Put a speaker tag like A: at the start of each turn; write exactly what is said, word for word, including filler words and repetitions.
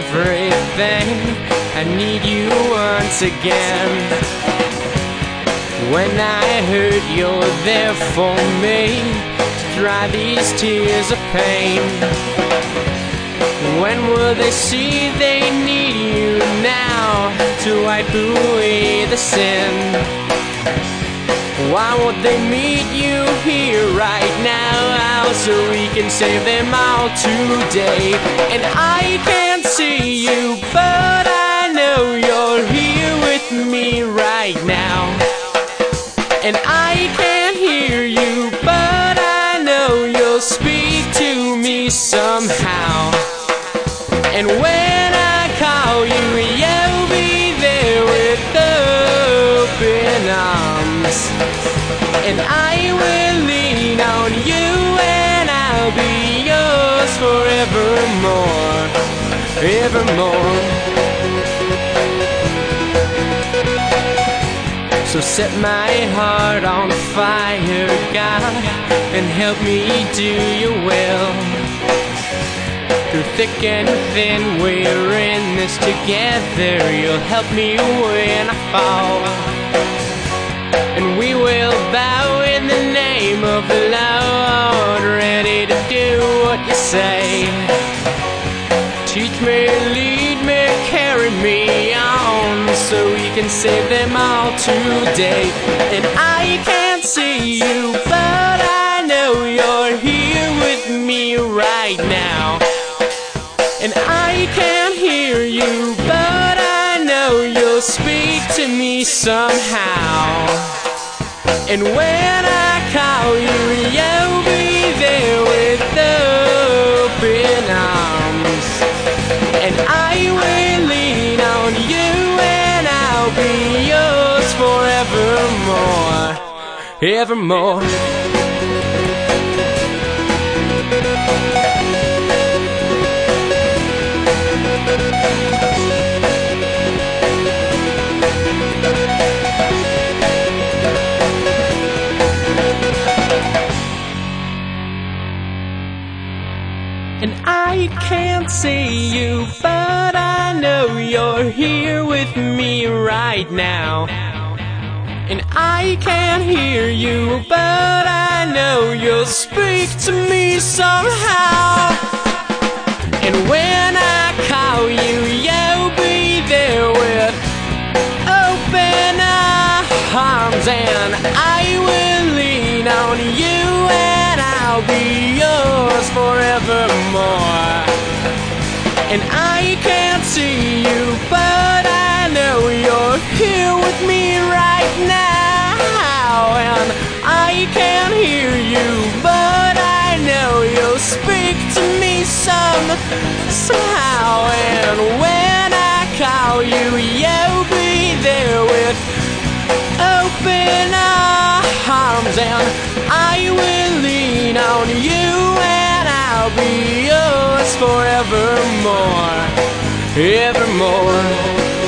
A: everything. I need you once again. When I hurt, you're there for me to dry these tears of pain. When will they see they need you now to wipe away the sin? Why won't they meet you here right now so we can save them all today? And I can't see you, but I know you're here with me right now. And I can't hear you, but I know you'll speak to me somehow. And when I call you, you'll be there with open arms. And I will lean on you, and I'll be yours forevermore, evermore. So set my heart on fire, God, and help me do your will. Through thick and thin, we're in this together. You'll help me when I fall, and we will bow in the name of the Lord, ready to do what you say. Teach me, lead me, carry me on, so we can save them all today. And I can't see you, but I know you're here with me right now. And I can't hear you, but I know you'll speak to me somehow. And when I call you, you'll be there with open arms. And I will lean on you, and I'll be yours forevermore, evermore. And I can't see you, but I know you're here with me right now. And I can't hear you, but I know you'll speak to me somehow. And when I call you, you'll be there with open arms. And I will lean on you, and I'll be yours forevermore. And I can't see you, but I know you're here with me right now. And I can't hear you, but I know you'll speak to me some, somehow. And when I call you, you'll be there with open arms. And I will lean on you, and I'll be yours forevermore, evermore.